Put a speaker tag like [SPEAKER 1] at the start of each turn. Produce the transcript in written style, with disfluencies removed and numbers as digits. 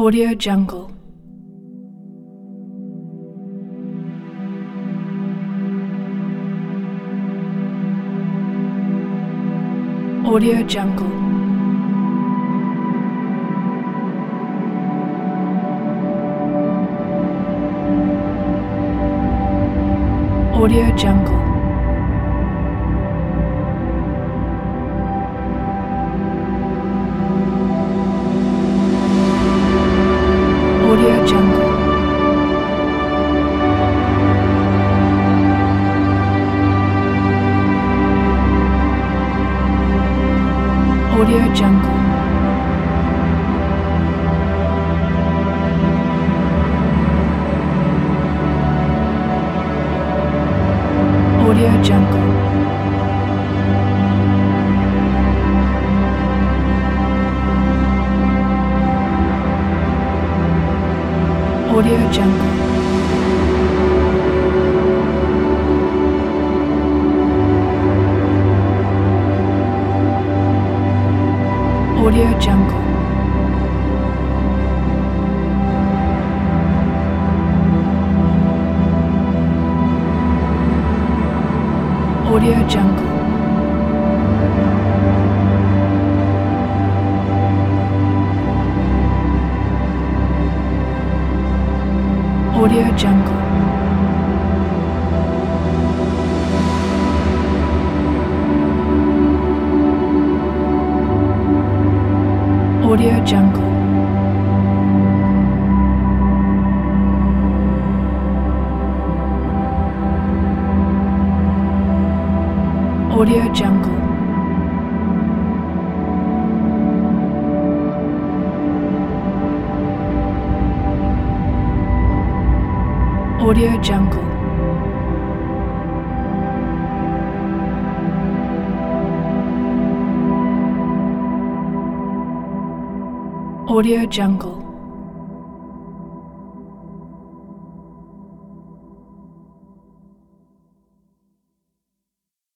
[SPEAKER 1] Audio Jungle. Audio Jungle. Audio Jungle. Audio Jungle. Audio Jungle. Audio Jungle. Audio Jungle. Audio Jungle. Audio Jungle. Audio Jungle. Audio Jungle. Audio Jungle. Audio Jungle. Audio Jungle.